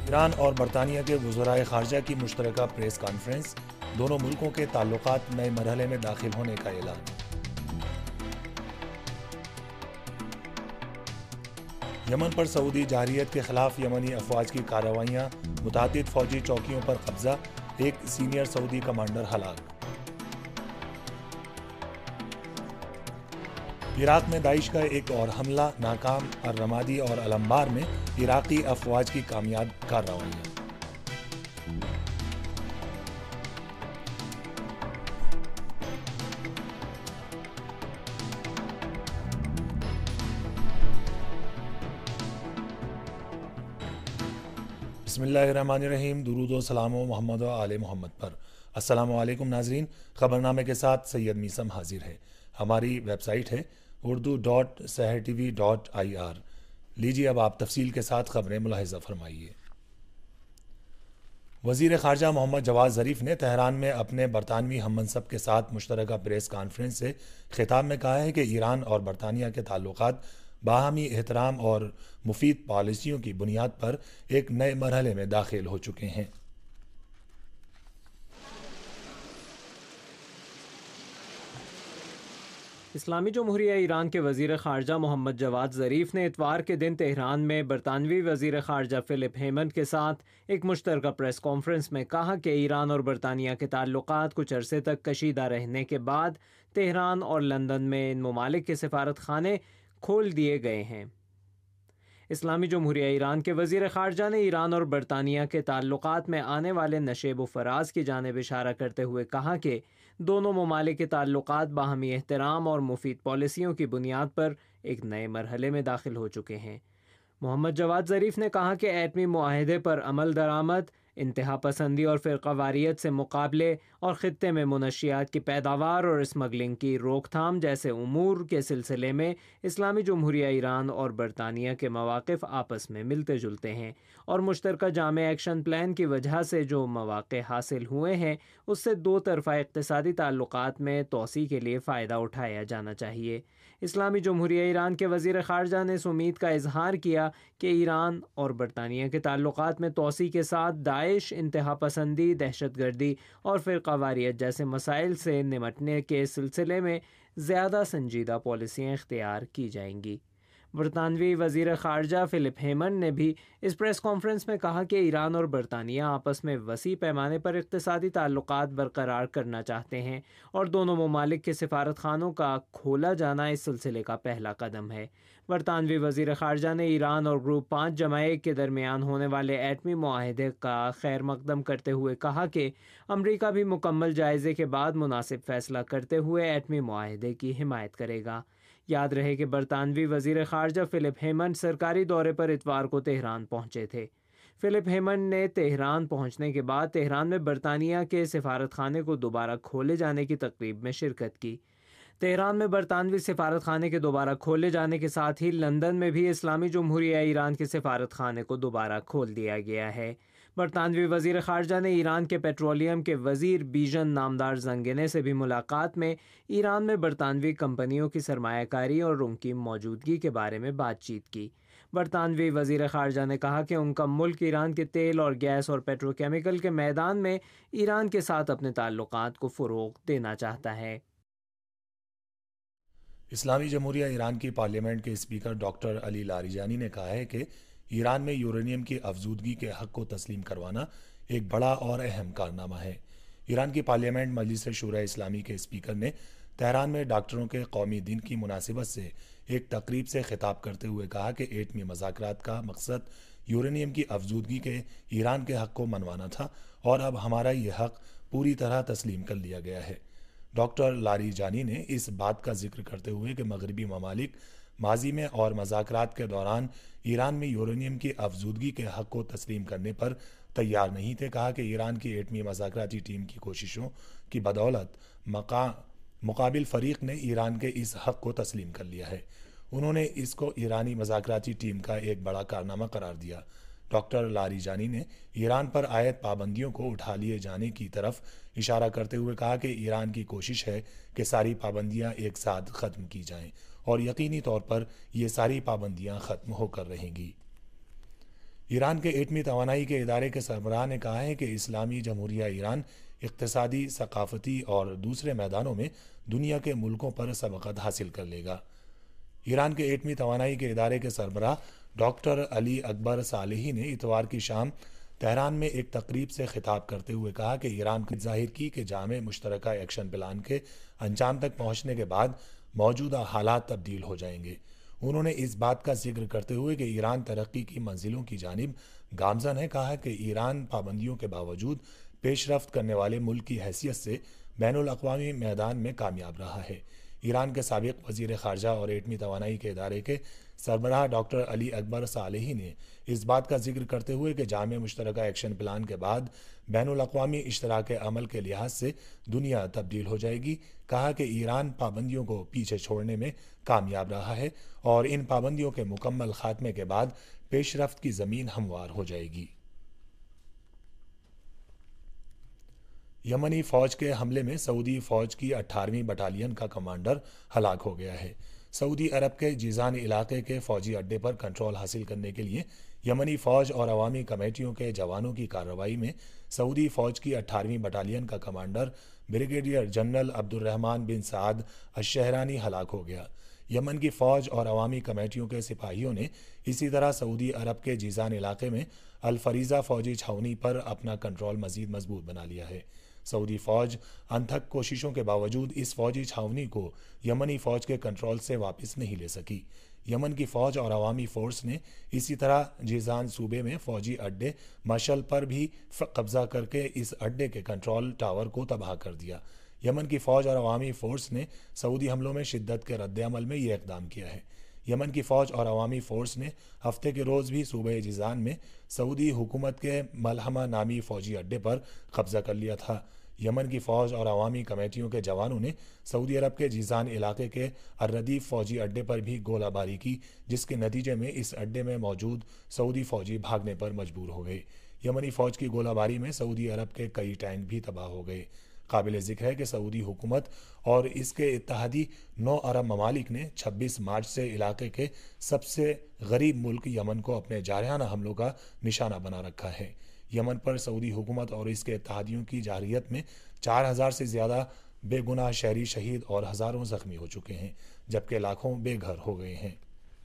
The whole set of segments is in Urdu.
ایران اور برطانیہ کے وزرائے خارجہ کی مشترکہ پریس کانفرنس، دونوں ملکوں کے تعلقات نئے مرحلے میں داخل ہونے کا اعلان۔ یمن پر سعودی جارحیت کے خلاف یمنی افواج کی کارروائیاں، متعدد فوجی چوکیوں پر قبضہ، ایک سینئر سعودی کمانڈر ہلاک۔ عراق میں داعش کا ایک اور حملہ ناکام، الرمادی اور الانبار میں عراقی افواج کی کامیاب کارروائیاں۔ بسم اللہ الرحمن الرحیم، درود و سلام و محمد و آل محمد پر۔ السلام علیکم ناظرین، خبرنامے کے ساتھ سید میثم حاضر ہے۔ ہماری ویب سائٹ ہے urdu.sehertv.ir۔ لیجیے اب آپ تفصیل کے ساتھ خبریں ملاحظہ فرمائیے۔ وزیر خارجہ محمد جواد ظریف نے تہران میں اپنے برطانوی ہم منصب کے ساتھ مشترکہ پریس کانفرنس سے خطاب میں کہا ہے کہ ایران اور برطانیہ کے تعلقات باہمی احترام اور مفید پالیسیوں کی بنیاد پر ایک نئے مرحلے میں داخل ہو چکے ہیں۔ اسلامی جمہوریہ ایران کے وزیر خارجہ محمد جواد ظریف نے اتوار کے دن تہران میں برطانوی وزیر خارجہ فلپ ہیمنڈ کے ساتھ ایک مشترکہ پریس کانفرنس میں کہا کہ ایران اور برطانیہ کے تعلقات کچھ عرصے تک کشیدہ رہنے کے بعد تہران اور لندن میں ان ممالک کے سفارت خانے کھول دیے گئے ہیں۔ اسلامی جمہوریہ ایران کے وزیر خارجہ نے ایران اور برطانیہ کے تعلقات میں آنے والے نشیب و فراز کی جانب اشارہ کرتے ہوئے کہا کہ دونوں ممالک کے تعلقات باہمی احترام اور مفید پالیسیوں کی بنیاد پر ایک نئے مرحلے میں داخل ہو چکے ہیں۔ محمد جواد ظریف نے کہا کہ ایٹمی معاہدے پر عمل درآمد، انتہا پسندی اور فرقہ واریت سے مقابلے اور خطے میں منشیات کی پیداوار اور اسمگلنگ کی روک تھام جیسے امور کے سلسلے میں اسلامی جمہوریہ ایران اور برطانیہ کے مواقف آپس میں ملتے جلتے ہیں، اور مشترکہ جامع ایکشن پلان کی وجہ سے جو مواقع حاصل ہوئے ہیں اس سے دو طرفہ اقتصادی تعلقات میں توسیع کے لیے فائدہ اٹھایا جانا چاہیے۔ اسلامی جمہوریہ ایران کے وزیر خارجہ نے اس امید کا اظہار کیا کہ ایران اور برطانیہ کے تعلقات میں توسیع کے ساتھ داعش، انتہا پسندی، دہشت گردی اور فرقہ واریت جیسے مسائل سے نمٹنے کے سلسلے میں زیادہ سنجیدہ پالیسیاں اختیار کی جائیں گی۔ برطانوی وزیر خارجہ فلپ ہیمنڈ نے بھی اس پریس کانفرنس میں کہا کہ ایران اور برطانیہ آپس میں وسیع پیمانے پر اقتصادی تعلقات برقرار کرنا چاہتے ہیں اور دونوں ممالک کے سفارت خانوں کا کھولا جانا اس سلسلے کا پہلا قدم ہے۔ برطانوی وزیر خارجہ نے ایران اور گروپ 5+1 کے درمیان ہونے والے ایٹمی معاہدے کا خیر مقدم کرتے ہوئے کہا کہ امریکہ بھی مکمل جائزے کے بعد مناسب فیصلہ کرتے ہوئے ایٹمی معاہدے کی حمایت کرے گا۔ یاد رہے کہ برطانوی وزیر خارجہ فلپ ہیمنڈ سرکاری دورے پر اتوار کو تہران پہنچے تھے۔ فلپ ہیمنڈ نے تہران پہنچنے کے بعد تہران میں برطانیہ کے سفارت خانے کو دوبارہ کھولے جانے کی تقریب میں شرکت کی۔ تہران میں برطانوی سفارت خانے کے دوبارہ کھولے جانے کے ساتھ ہی لندن میں بھی اسلامی جمہوریہ ایران کے سفارت خانے کو دوبارہ کھول دیا گیا ہے۔ برطانوی وزیر خارجہ نے ایران کے پیٹرولیم کے وزیر بیژن نامدار زنگنے سے بھی ملاقات میں ایران میں برطانوی کمپنیوں کی سرمایہ کاری اور ان کی موجودگی کے بارے میں بات چیت کی۔ برطانوی وزیر خارجہ نے کہا کہ ان کا ملک ایران کے تیل اور گیس اور پیٹروکیمیکل کے میدان میں ایران کے ساتھ اپنے تعلقات کو فروغ دینا چاہتا ہے۔ اسلامی جمہوریہ ایران کی پارلیمنٹ کے اسپیکر ڈاکٹر علی لاریجانی نے کہا ہے کہ ایران میں یورینیم کی افزودگی کے حق کو تسلیم کروانا ایک بڑا اور اہم کارنامہ ہے۔ ایران کی پارلیمنٹ مجلس شورا اسلامی کے اسپیکر نے تہران میں ڈاکٹروں کے قومی دن کی مناسبت سے ایک تقریب سے خطاب کرتے ہوئے کہا کہ ایٹمی مذاکرات کا مقصد یورینیم کی افزودگی کے ایران کے حق کو منوانا تھا، اور اب ہمارا یہ حق پوری طرح تسلیم کر لیا گیا ہے۔ ڈاکٹر لاریجانی نے اس بات کا ذکر کرتے ہوئے کہ مغربی ممالک ماضی میں اور مذاکرات کے دوران ایران میں یورینیم کی افزودگی کے حق کو تسلیم کرنے پر تیار نہیں تھے، کہا کہ ایران کی ایٹمی مذاکراتی ٹیم کی کوششوں کی بدولت مقابل فریق نے ایران کے اس حق کو تسلیم کر لیا ہے۔ انہوں نے اس کو ایرانی مذاکراتی ٹیم کا ایک بڑا کارنامہ قرار دیا۔ ڈاکٹر لاریجانی نے ایران پر عائد پابندیوں کو اٹھا لیے جانے کی طرف اشارہ کرتے ہوئے کہا کہ ایران کی کوشش ہے کہ ساری پابندیاں ایک ساتھ ختم کی جائیں، اور یقینی طور پر یہ ساری پابندیاں ختم ہو کر رہیں گی۔ ایران کے ایٹمی توانائی کے ادارے کے سربراہ نے کہا ہے کہ اسلامی جمہوریہ ایران اقتصادی، ثقافتی اور دوسرے میدانوں میں دنیا کے ملکوں پر سبقت حاصل کر لے گا۔ ایران کے ایٹمی توانائی کے ادارے کے سربراہ ڈاکٹر علی اکبر صالحی نے اتوار کی شام تہران میں ایک تقریب سے خطاب کرتے ہوئے کہا کہ ایران نے ظاہر کی کہ جامع مشترکہ ایکشن پلان کے انجام تک پہنچنے کے بعد موجودہ حالات تبدیل ہو جائیں گے۔ انہوں نے اس بات کا ذکر کرتے ہوئے کہ ایران ترقی کی منزلوں کی جانب گامزن ہے، کہا کہ ایران پابندیوں کے باوجود پیش رفت کرنے والے ملک کی حیثیت سے بین الاقوامی میدان میں کامیاب رہا ہے۔ ایران کے سابق وزیر خارجہ اور ایٹمی توانائی کے ادارے کے سربراہ ڈاکٹر علی اکبر صالحی نے اس بات کا ذکر کرتے ہوئے کہ جامع مشترکہ ایکشن پلان کے بعد بین الاقوامی اشتراک عمل کے لحاظ سے دنیا تبدیل ہو جائے گی، کہا کہ ایران پابندیوں کو پیچھے چھوڑنے میں کامیاب رہا ہے اور ان پابندیوں کے مکمل خاتمے کے بعد پیش رفت کی زمین ہموار ہو جائے گی۔ یمنی فوج کے حملے میں سعودی فوج کی 18ویں بٹالین کا کمانڈر ہلاک ہو گیا ہے۔ سعودی عرب کے جیزان علاقے کے فوجی اڈے پر کنٹرول حاصل کرنے کے لیے یمنی فوج اور عوامی کمیٹیوں کے جوانوں کی کارروائی میں سعودی فوج کی 18ویں بٹالین کا commander brigadier general Abdur Rahman بن سعد الشہرانی ہلاک ہو گیا۔ یمن کی فوج اور عوامی کمیٹیوں کے سپاہیوں نے اسی طرح سعودی عرب کے جیزان علاقے میں الفریزہ فوجی چھاؤنی پر اپنا کنٹرول مزید مضبوط بنا لیا ہے۔ سعودی فوج انتھک کوششوں کے باوجود اس فوجی چھاؤنی کو یمنی فوج کے کنٹرول سے واپس نہیں لے سکی۔ یمن کی فوج اور عوامی فورس نے اسی طرح جیزان صوبے میں فوجی اڈے مشل پر بھی قبضہ کر کے اس اڈے کے کنٹرول ٹاور کو تباہ کر دیا۔ یمن کی فوج اور عوامی فورس نے سعودی حملوں میں شدت کے رد عمل میں یہ اقدام کیا ہے۔ یمن کی فوج اور عوامی فورس نے ہفتے کے روز بھی صوبہ جیزان میں سعودی حکومت کے ملحمہ نامی فوجی اڈے پر قبضہ کر لیا تھا۔ یمن کی فوج اور عوامی کمیٹیوں کے جوانوں نے سعودی عرب کے جیزان علاقے کے الردیف فوجی اڈے پر بھی گولہ باری کی، جس کے نتیجے میں اس اڈے میں موجود سعودی فوجی بھاگنے پر مجبور ہو گئے۔ یمنی فوج کی گولہ باری میں سعودی عرب کے کئی ٹینک بھی تباہ ہو گئے۔ قابل ذکر ہے کہ سعودی حکومت اور اس کے اتحادی 9 عرب ممالک نے 26 مارچ سے علاقے کے سب سے غریب ملک یمن کو اپنے جارحانہ حملوں کا نشانہ بنا رکھا ہے۔ یمن پر سعودی حکومت اور اس کے اتحادیوں کی جارحیت میں 4000 سے زیادہ بے گناہ شہری شہید اور ہزاروں زخمی ہو چکے ہیں، جبکہ لاکھوں بے گھر ہو گئے ہیں۔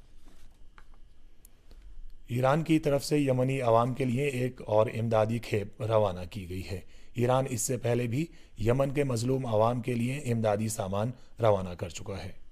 ایران کی طرف سے یمنی عوام کے لیے ایک اور امدادی کھیپ روانہ کی گئی ہے۔ ایران اس سے پہلے بھی یمن کے مظلوم عوام کے لیے امدادی سامان روانہ کر چکا ہے۔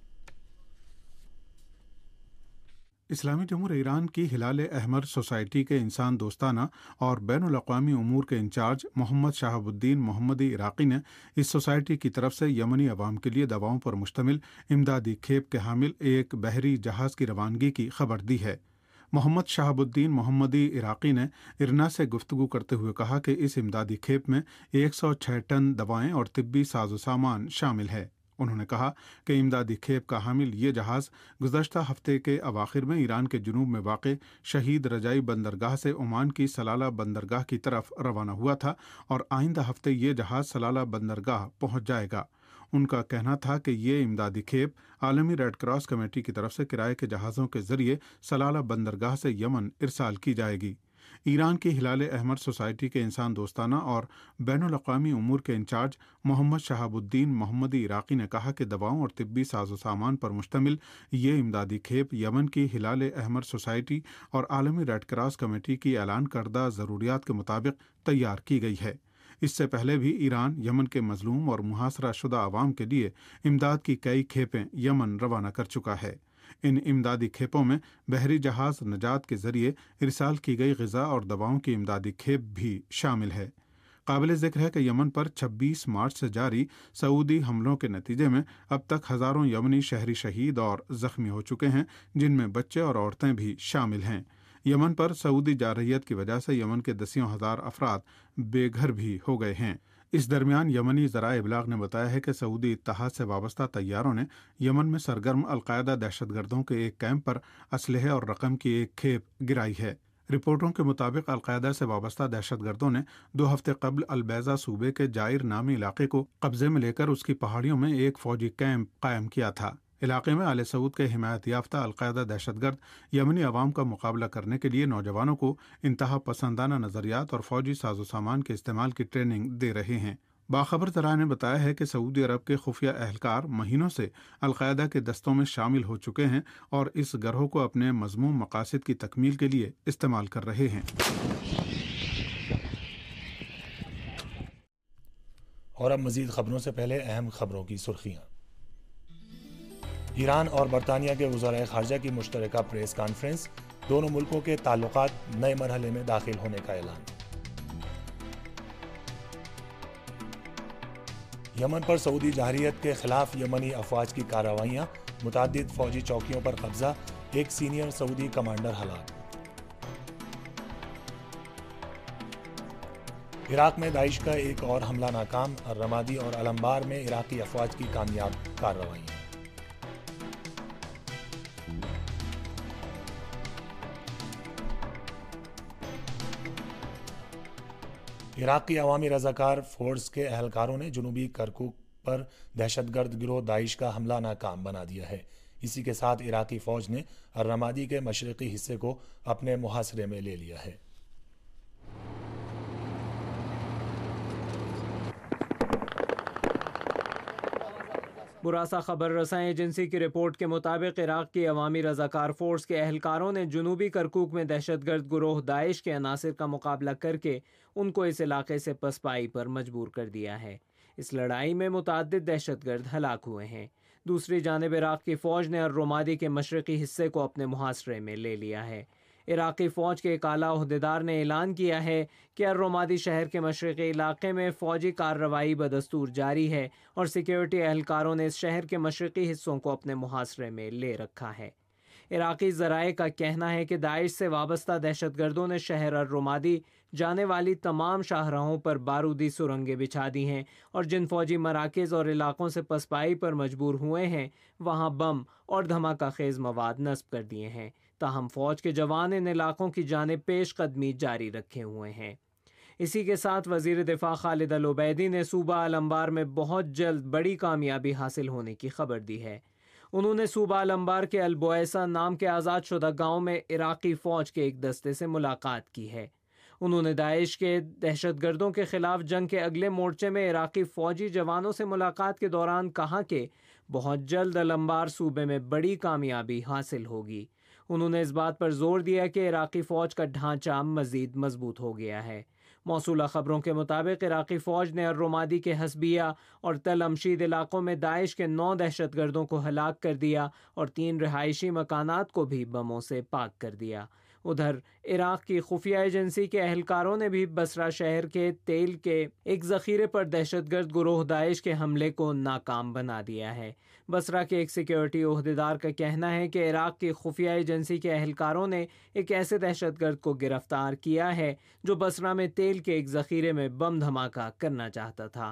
اسلامی جمہوریہ ایران کی ہلال احمر سوسائٹی کے انسان دوستانہ اور بین الاقوامی امور کے انچارج محمد شہاب الدین محمدی عراقی نے اس سوسائٹی کی طرف سے یمنی عوام کے لیے دواؤں پر مشتمل امدادی کھیپ کے حامل ایک بحری جہاز کی روانگی کی خبر دی ہے۔ محمد شہاب الدین محمدی عراقی نے ارنا سے گفتگو کرتے ہوئے کہا کہ اس امدادی کھیپ میں 106 ٹن دوائیں اور طبی ساز و سامان شامل ہے۔ انہوں نے کہا کہ امدادی کھیپ کا حامل یہ جہاز گزشتہ ہفتے کے اواخر میں ایران کے جنوب میں واقع شہید رجائی بندرگاہ سے عمان کی سلالہ بندرگاہ کی طرف روانہ ہوا تھا اور آئندہ ہفتے یہ جہاز سلالہ بندرگاہ پہنچ جائے گا۔ ان کا کہنا تھا کہ یہ امدادی کھیپ عالمی ریڈ کراس کمیٹی کی طرف سے کرائے کے جہازوں کے ذریعے سلالہ بندرگاہ سے یمن ارسال کی جائے گی۔ ایران کی ہلال احمر سوسائٹی کے انسان دوستانہ اور بین الاقوامی امور کے انچارج محمد شہاب الدین محمدی عراقی نے کہا کہ دواؤں اور طبی ساز و سامان پر مشتمل یہ امدادی کھیپ یمن کی ہلال احمر سوسائٹی اور عالمی ریڈ کراس کمیٹی کی اعلان کردہ ضروریات کے مطابق تیار کی گئی ہے۔ اس سے پہلے بھی ایران یمن کے مظلوم اور محاصرہ شدہ عوام کے لیے امداد کی کئی کھیپیں یمن روانہ کر چکا ہے۔ ان امدادی کھیپوں میں بحری جہاز نجات کے ذریعے ارسال کی گئی غذا اور دواؤں کی امدادی کھیپ بھی شامل ہے۔ قابل ذکر ہے کہ یمن پر 26 مارچ سے جاری سعودی حملوں کے نتیجے میں اب تک ہزاروں یمنی شہری شہید اور زخمی ہو چکے ہیں، جن میں بچے اور عورتیں بھی شامل ہیں۔ یمن پر سعودی جارحیت کی وجہ سے یمن کے دسیوں ہزار افراد بے گھر بھی ہو گئے ہیں۔ اس درمیان یمنی ذرائع ابلاغ نے بتایا ہے کہ سعودی اتحاد سے وابستہ طیاروں نے یمن میں سرگرم القاعدہ دہشت گردوں کے ایک کیمپ پر اسلحے اور رقم کی ایک کھیپ گرائی ہے۔ رپورٹوں کے مطابق القاعدہ سے وابستہ دہشت گردوں نے 2 ہفتے قبل البیضہ صوبے کے جائر نامی علاقے کو قبضے میں لے کر اس کی پہاڑیوں میں ایک فوجی کیمپ قائم کیا تھا۔ علاقے میں آل سعود کے حمایت یافتہ القاعدہ دہشت گرد یمنی عوام کا مقابلہ کرنے کے لیے نوجوانوں کو انتہا پسندانہ نظریات اور فوجی ساز و سامان کے استعمال کی ٹریننگ دے رہے ہیں۔ باخبر ذرائع نے بتایا ہے کہ سعودی عرب کے خفیہ اہلکار مہینوں سے القاعدہ کے دستوں میں شامل ہو چکے ہیں اور اس گروہ کو اپنے مذموم مقاصد کی تکمیل کے لیے استعمال کر رہے ہیں۔ اور اب مزید خبروں سے پہلے اہم خبروں کی سرخیاں۔ ایران اور برطانیہ کے وزرائے خارجہ کی مشترکہ پریس کانفرنس، دونوں ملکوں کے تعلقات نئے مرحلے میں داخل ہونے کا اعلان۔ یمن پر سعودی جارحیت کے خلاف یمنی افواج کی کارروائیاں، متعدد فوجی چوکیوں پر قبضہ، ایک سینئر سعودی کمانڈر ہلاک۔ عراق میں داعش کا ایک اور حملہ ناکام، الرمادی اور الانبار میں عراقی افواج کی کامیاب کارروائیاں۔ عراقی عوامی رضاکار فورس کے اہلکاروں نے جنوبی کرکوک پر دہشت گرد گروہ داعش کا حملہ ناکام بنا دیا ہے۔ اسی کے ساتھ عراقی فوج نے الرمادی کے مشرقی حصے کو اپنے محاصرے میں لے لیا ہے۔ براسا خبر رساں ایجنسی کی رپورٹ کے مطابق عراق کی عوامی رضاکار فورس کے اہلکاروں نے جنوبی کرکوک میں دہشت گرد گروہ داعش کے عناصر کا مقابلہ کر کے ان کو اس علاقے سے پسپائی پر مجبور کر دیا ہے۔ اس لڑائی میں متعدد دہشت گرد ہلاک ہوئے ہیں۔ دوسری جانب عراق کی فوج نے الرمادی کے مشرقی حصے کو اپنے محاصرے میں لے لیا ہے۔ عراقی فوج کے ایک اعلیٰ عہدیدار نے اعلان کیا ہے کہ الرمادی شہر کے مشرقی علاقے میں فوجی کارروائی بدستور جاری ہے اور سیکیورٹی اہلکاروں نے اس شہر کے مشرقی حصوں کو اپنے محاصرے میں لے رکھا ہے۔ عراقی ذرائع کا کہنا ہے کہ داعش سے وابستہ دہشت گردوں نے شہر الرمادی جانے والی تمام شاہراہوں پر بارودی سرنگیں بچھا دی ہیں اور جن فوجی مراکز اور علاقوں سے پسپائی پر مجبور ہوئے ہیں وہاں بم اور دھماکہ خیز مواد نصب کر دیے ہیں۔ تاہم فوج کے جوان ان علاقوں کی جانب پیش قدمی جاری رکھے ہوئے ہیں۔ اسی کے ساتھ وزیر دفاع خالد العبیدی نے صوبہ الانبار میں بہت جلد بڑی کامیابی حاصل ہونے کی خبر دی ہے۔ انہوں نے صوبہ الانبار کے البویسہ نام کے آزاد شدہ گاؤں میں عراقی فوج کے ایک دستے سے ملاقات کی ہے۔ انہوں نے داعش کے دہشت گردوں کے خلاف جنگ کے اگلے مورچے میں عراقی فوجی جوانوں سے ملاقات کے دوران کہا کہ بہت جلد الانبار صوبے میں بڑی کامیابی حاصل ہوگی۔ انہوں نے اس بات پر زور دیا کہ عراقی فوج کا ڈھانچہ مزید مضبوط ہو گیا ہے۔ موصولہ خبروں کے مطابق عراقی فوج نے الرمادی کے حسبیہ اور تل امشید علاقوں میں داعش کے 9 دہشت گردوں کو ہلاک کر دیا اور 3 رہائشی مکانات کو بھی بموں سے پاک کر دیا۔ ادھر عراق کی خفیہ ایجنسی کے اہلکاروں نے بھی بصرہ شہر کے تیل کے ایک ذخیرے پر دہشت گرد گروہ داعش کے حملے کو ناکام بنا دیا ہے۔ بصرہ کے ایک سیکیورٹی عہدیدار کا کہنا ہے کہ عراق کی خفیہ ایجنسی کے اہلکاروں نے ایک ایسے دہشت گرد کو گرفتار کیا ہے جو بصرہ میں تیل کے ایک ذخیرے میں بم دھماکہ کرنا چاہتا تھا۔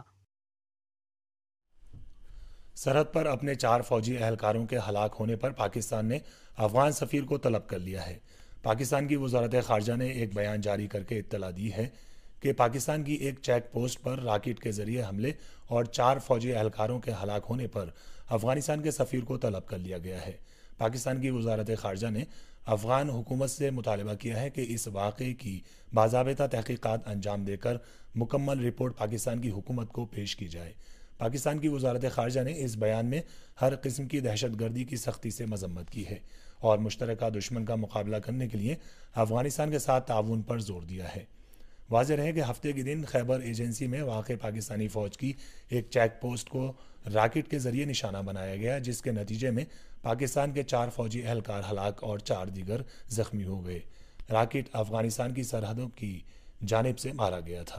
سرحد پر اپنے 4 فوجی اہلکاروں کے ہلاک ہونے پر پاکستان نے افغان سفیر کو طلب کر لیا ہے۔ پاکستان کی وزارت خارجہ نے ایک بیان جاری کر کے اطلاع دی ہے کہ پاکستان کی ایک چیک پوسٹ پر راکٹ کے ذریعے حملے اور 4 فوجی اہلکاروں کے ہلاک ہونے پر افغانستان کے سفیر کو طلب کر لیا گیا ہے۔ پاکستان کی وزارت خارجہ نے افغان حکومت سے مطالبہ کیا ہے کہ اس واقعے کی باضابطہ تحقیقات انجام دے کر مکمل رپورٹ پاکستان کی حکومت کو پیش کی جائے۔ پاکستان کی وزارت خارجہ نے اس بیان میں ہر قسم کی دہشت گردی کی سختی سے مذمت کی ہے اور مشترکہ دشمن کا مقابلہ کرنے کے لیے افغانستان کے ساتھ تعاون پر زور دیا ہے۔ واضح رہے کہ ہفتے کے دن خیبر ایجنسی میں واقع پاکستانی فوج کی ایک چیک پوسٹ کو راکٹ کے ذریعے نشانہ بنایا گیا، جس کے نتیجے میں پاکستان کے 4 فوجی اہلکار ہلاک اور 4 دیگر زخمی ہو گئے۔ راکٹ افغانستان کی سرحدوں کی جانب سے مارا گیا تھا۔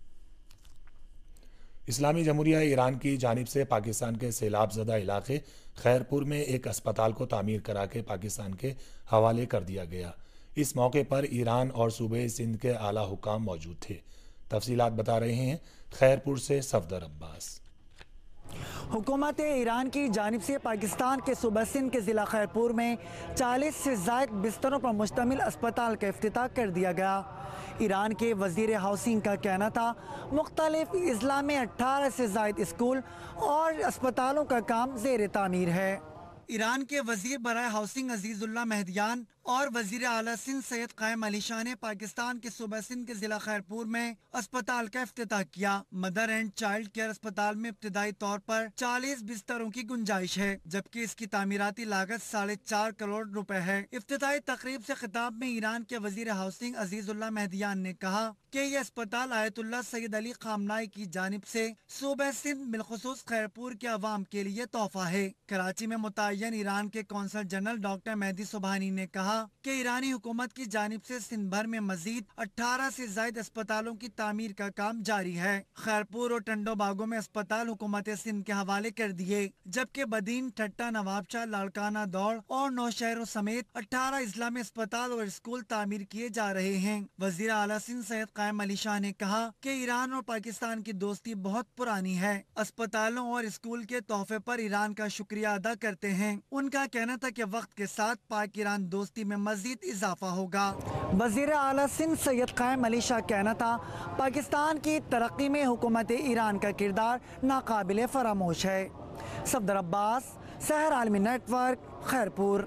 اسلامی جمہوریہ ایران کی جانب سے پاکستان کے سیلاب زدہ علاقے خیرپور میں ایک اسپتال کو تعمیر کرا کے پاکستان کے حوالے کر دیا گیا۔ اس موقع پر ایران اور صوبے سندھ کے اعلیٰ حکام موجود تھے۔ تفصیلات بتا رہے ہیں خیرپور سے صفدر عباس۔ حکومت ایران کی جانب سے پاکستان کے صوبہ سندھ کے ضلع خیرپور میں 40 سے زائد بستروں پر مشتمل اسپتال کا افتتاح کر دیا گیا۔ ایران کے وزیر ہاؤسنگ کا کہنا تھا مختلف اضلاع میں 18 سے زائد اسکول اور اسپتالوں کا کام زیر تعمیر ہے۔ ایران کے وزیر برائے ہاؤسنگ عزیز اللہ مہدیان اور وزیر اعلیٰ سندھ سید قائم علی شاہ نے پاکستان کے صوبہ سندھ کے ضلع خیرپور میں اسپتال کا افتتاح کیا۔ مدر اینڈ چائلڈ کیئر اسپتال میں ابتدائی طور پر 40 بستروں کی گنجائش ہے، جبکہ اس کی تعمیراتی لاگت 4.5 کروڑ روپے ہے۔ افتتاحی تقریب سے خطاب میں ایران کے وزیر ہاؤسنگ عزیز اللہ مہدیان نے کہا کہ یہ اسپتال آیت اللہ سید علی خامنائی کی جانب سے صوبہ سندھ بالخصوص خیرپور کے عوام کے لیے تحفہ ہے۔ کراچی میں متعین ایران کے قونصل جنرل ڈاکٹر مہدی سبحانی نے کہا کہ ایرانی حکومت کی جانب سے سندھ بھر میں مزید 18 سے زائد اسپتالوں کی تعمیر کا کام جاری ہے۔ خیرپور اور ٹنڈو باغوں میں اسپتال حکومت سندھ کے حوالے کر دیے، جبکہ بدین، ٹھٹا، نواب شاہ، لاڑکانہ، دوڑ اور نوشہروں سمیت 18 اضلاع میں اسپتال اور اسکول تعمیر کیے جا رہے ہیں۔ وزیر اعلیٰ سندھ سید قائم علی شاہ نے کہا کہ ایران اور پاکستان کی دوستی بہت پرانی ہے۔ اسپتالوں اور اسکول کے تحفے پر ایران کا شکریہ ادا کرتے ہیں۔ ان کا کہنا تھا کہ وقت کے ساتھ پاک ایران دوستی میں مزید اضافہ ہوگا۔ وزیر اعلیٰ سندھ سید قائم علی شاہ کہنا تھا پاکستان کی ترقی میں حکومت ایران کا کردار ناقابل فراموش ہے۔ صفدر عباس، سحر عالمی نیٹ ورک، خیرپور۔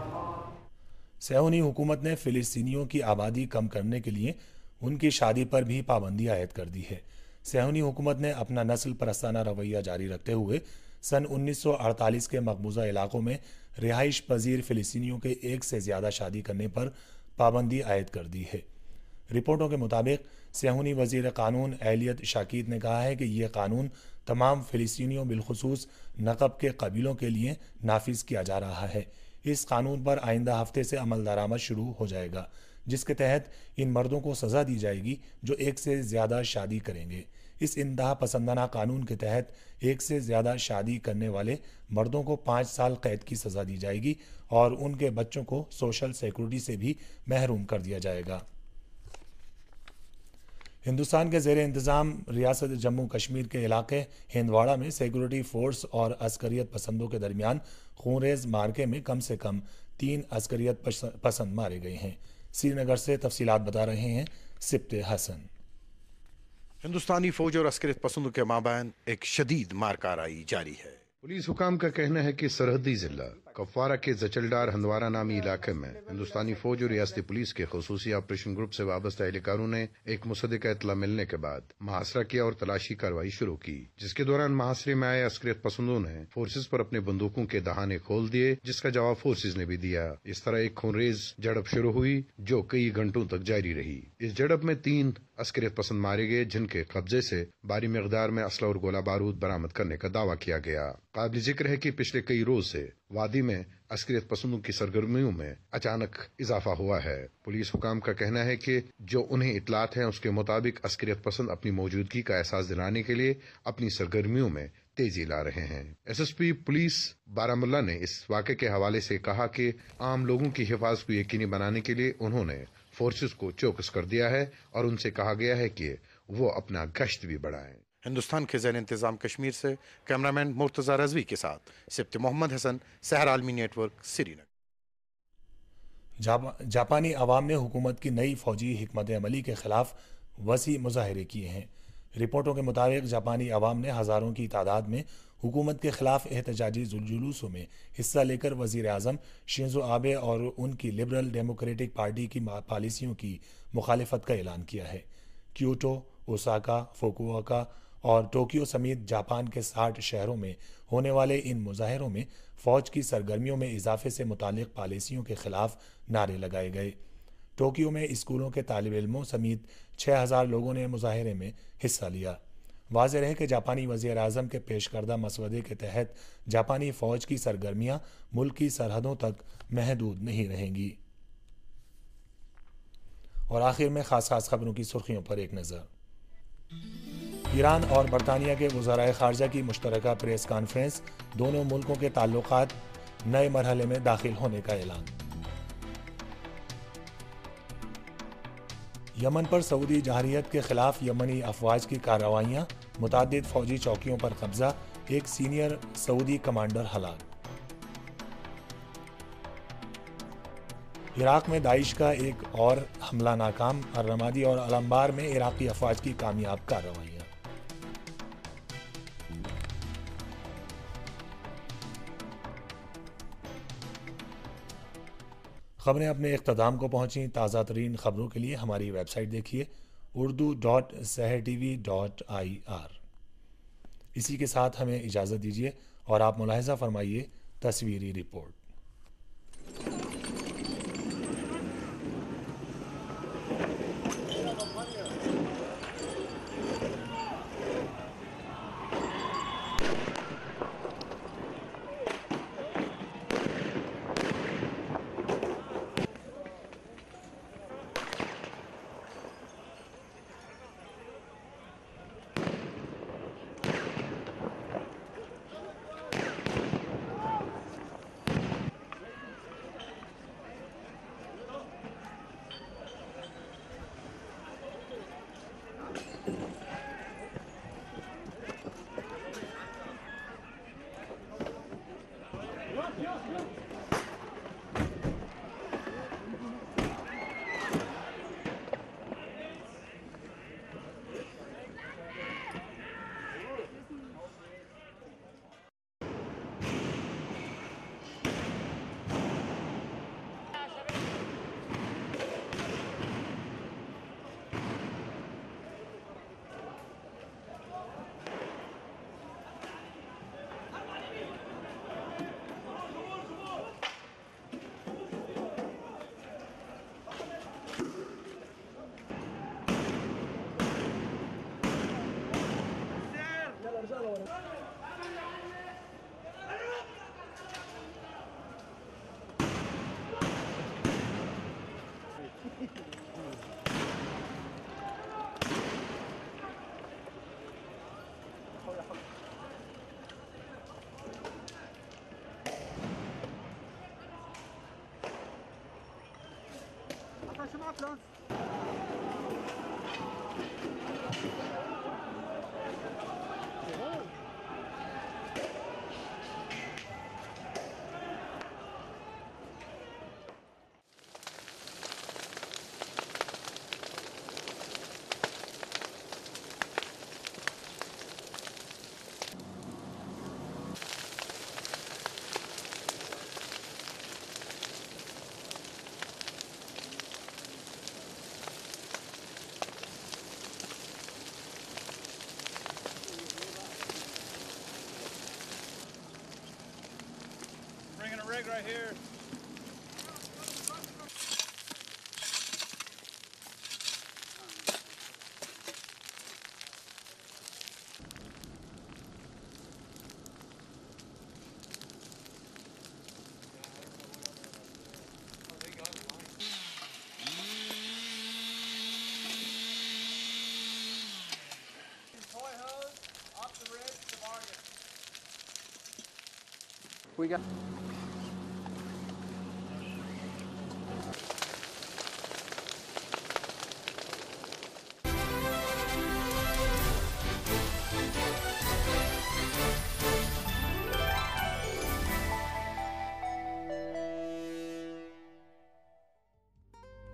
صہیونی حکومت نے فلسطینیوں کی آبادی کم کرنے کے لیے ان کی شادی پر بھی پابندی عائد کر دی ہے۔ صہیونی حکومت نے اپنا نسل پرستانہ رویہ جاری رکھتے ہوئے سن 1948 کے مقبوضہ علاقوں میں رہائش پذیر فلسطینیوں کے 1 سے زیادہ شادی کرنے پر پابندی عائد کر دی ہے۔ رپورٹوں کے مطابق صہیونی وزیر قانون اہلیت شاکیت نے کہا ہے کہ یہ قانون تمام فلسطینیوں بالخصوص نقب کے قبیلوں کے لیے نافذ کیا جا رہا ہے۔ اس قانون پر آئندہ ہفتے سے عمل درآمد شروع ہو جائے گا، جس کے تحت ان مردوں کو سزا دی جائے گی جو 1 سے زیادہ شادی کریں گے۔ اس انتہا پسندانہ قانون کے تحت 1 سے زیادہ شادی کرنے والے مردوں کو 5 سال قید کی سزا دی جائے گی اور ان کے بچوں کو سوشل سیکورٹی سے بھی محروم کر دیا جائے گا۔ ہندوستان کے زیر انتظام ریاست جموں کشمیر کے علاقے ہندواڑہ میں سیکورٹی فورس اور عسکریت پسندوں کے درمیان خونریز مارکے میں کم سے کم 3 عسکریت پسند مارے گئے ہیں۔ سری نگر سے تفصیلات بتا رہے ہیں سبت حسن۔ ہندوستانی فوج اور عسکریت پسندوں کے مابین ایک شدید مارکارائی جاری ہے۔ پولیس حکام کا کہنا ہے کہ سرحدی ضلع کپوارہ کے زچلڈار ہندوارہ نامی علاقے میں ہندوستانی فوج اور ریاستی پولیس کے خصوصی آپریشن گروپ سے وابستہ اہلکاروں نے ایک مصدقہ اطلاع ملنے کے بعد محاصرہ کیا اور تلاشی کارروائی شروع کی، جس کے دوران محاصرے میں آئے عسکریت پسندوں نے فورسز پر اپنے بندوقوں کے دہانے کھول دیے، جس کا جواب فورسز نے بھی دیا۔ اس طرح ایک خونریز جھڑپ شروع ہوئی جو کئی گھنٹوں تک جاری رہی۔ اس جھڑپ میں 3 عسکریت پسند مارے گئے، جن کے قبضے سے بھاری مقدار میں اسلحہ اور گولہ بارود برآمد کرنے کا دعویٰ کیا گیا۔ قابل ذکر ہے کہ پچھلے کئی روز سے وادی میں عسکریت پسندوں کی سرگرمیوں میں اچانک اضافہ ہوا ہے۔ پولیس حکام کا کہنا ہے کہ جو انہیں اطلاعات ہیں اس کے مطابق عسکریت پسند اپنی موجودگی کا احساس دلانے کے لیے اپنی سرگرمیوں میں تیزی لا رہے ہیں۔ S S P police Baramulla نے اس واقعے کے حوالے سے کہا کہ عام لوگوں کی حفاظت کو یقینی بنانے کے لیے انہوں نے فورسز کو چوکس کر دیا ہے اور ان سے کہا گیا ہے کہ وہ اپنا گشت بھی بڑھائیں۔ ہندوستان کے زیر انتظام کشمیر سے کیمرامین مرتضی رضوی کے ساتھ سبت محمد حسن، سحر عالمی نیٹ ورک، سری نگر۔ جاپانی عوام نے حکومت کی نئی فوجی حکمت عملی کے خلاف وسیع مظاہرے کیے ہیں۔ رپورٹوں کے مطابق جاپانی عوام نے ہزاروں کی تعداد میں حکومت کے خلاف احتجاجی جلوسوں میں حصہ لے کر وزیر اعظم شنزو آبے اور ان کی لبرل ڈیموکریٹک پارٹی کی پالیسیوں کی مخالفت کا اعلان کیا ہے۔ کیوٹو، اوساکا، فوکووکا اور ٹوکیو سمیت جاپان کے 60 شہروں میں ہونے والے ان مظاہروں میں فوج کی سرگرمیوں میں اضافے سے متعلق پالیسیوں کے خلاف نعرے لگائے گئے۔ ٹوکیو میں اسکولوں کے طالب علموں سمیت 6000 لوگوں نے مظاہرے میں حصہ لیا۔ واضح ہے کہ جاپانی وزیر اعظم کے پیش کردہ مسودے کے تحت جاپانی فوج کی سرگرمیاں ملک کی سرحدوں تک محدود نہیں رہیں گی۔ اور آخر میں خاص خبروں کی سرخیوں پر ایک نظر۔ ایران اور برطانیہ کے وزرائے خارجہ کی مشترکہ پریس کانفرنس، دونوں ملکوں کے تعلقات نئے مرحلے میں داخل ہونے کا اعلان۔ یمن پر سعودی جارحیت کے خلاف یمنی افواج کی کارروائیاں، متعدد فوجی چوکیوں پر قبضہ، ایک سینئر سعودی کمانڈر ہلاک۔ عراق میں داعش کا ایک اور حملہ ناکام، الرمادی اور الانبار میں عراقی افواج کی کامیاب کارروائیاں۔ खबरें अपने इख्तिताम को पहुंची। ताज़ा तरीन खबरों के लिए हमारी वेबसाइट देखिए urdu.sehertv.ir। इसी के साथ हमें इजाज़त दीजिए और आप मुलाहिज़ा फरमाइए तस्वीरी report. Bringing a rig right here. Toy hose off the rig to bargain. We got